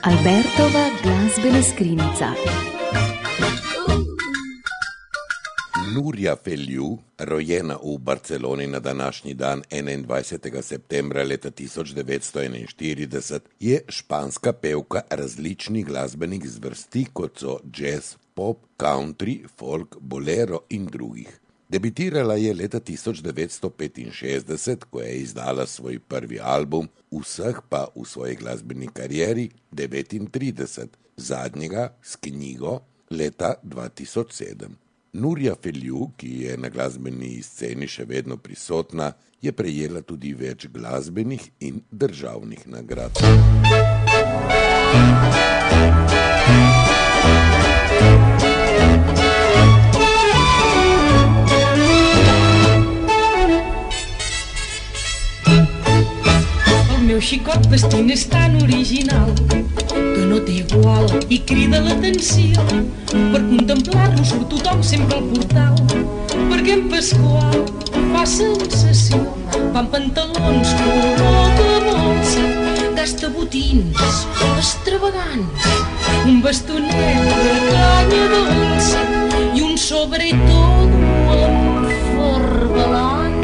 Albertova glazbena skrinjica. Nuria Felju, rojena v Barceloni na današnji dan 21. septembra leta 1941, je španska pevka različnih glasbenih zvrsti, kot so jazz, pop, country, folk, bolero in drugih. Debitirala je leta 1965, ko je izdala svoj prvi album, vseh pa v svoji glasbeni karieri 39, zadnjega s knjigo leta 2007. Nuria Felju, ki je na glasbeni sceni še vedno prisotna, je prejela tudi več glasbenih in državnih nagrad. El meu xicot vestint és tan original que no té igual i crida l'atenció. Per contemplar-lo surt tothom sempre al portal, perquè en Pasqual fa sensació. Va amb pantalons color de molsa, gasta botins extravagants, un bastonet de canya dolça i un sobretot amb farbalans.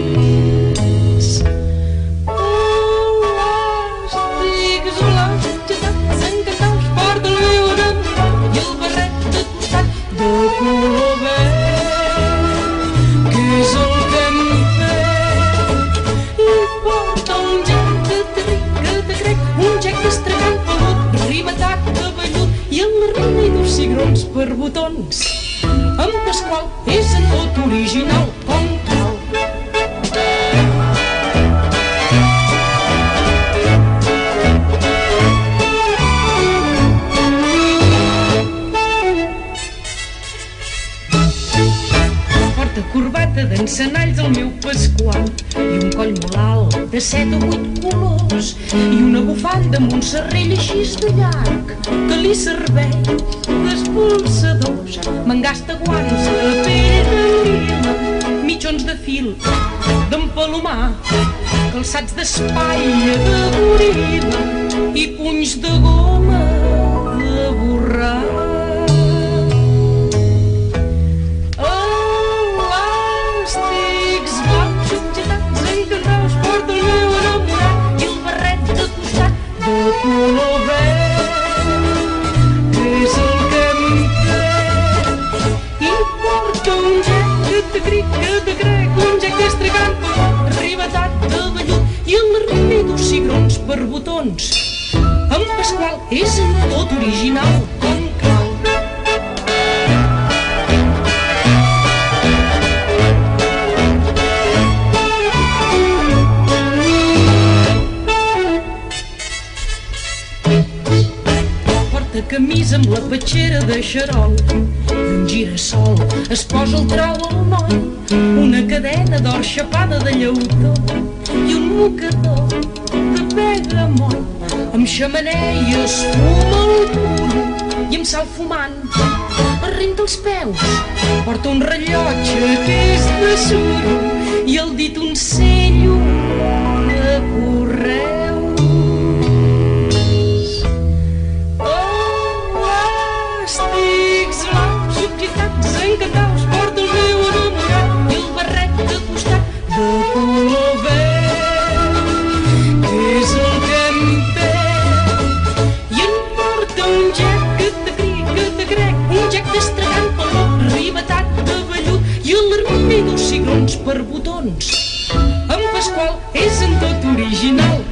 Cigrons per botons. En Pasqual és en tot original com cal. Porta corbata d'encenalls el meu Pasqual i un coll molt alt de 7 o 8 colors i una bufanda amb un serrell així de llarg que li serveix d'espolsadors. Me'n gasta guants de pell de lila, mitjons de fil d'empalomar, calçats d'espatlla de goril·la i punys de goma de borrar. Elàstics blaus subjectats en carreus porta el meu enamorat i el barret de costat de color verd, que és el que te crec, un gec d'estragant arribatat de vellut i el remei dos cigrons per botons. En Pasqual és en tot original com cal. Porta camisa amb la petxera de xarol i un girassol es posa el trau al moll, una cadena d'or xapada de llautó i un mocador de pegamoll. Amb xamaneies fuma el puny i amb sal fumant arrenta els peus. Porta un rellotge que és de suro i al dit un sello de correus. Elàstics blaus subjectats en cacaus porta el meu enamorat i el barret de costat de color verd, que és el que em perd. I en porta un gec que te crec, un gec d'estragant pelot arribatat de vellut i l'armari dos cigrons per botons. En Pasqual és en tot original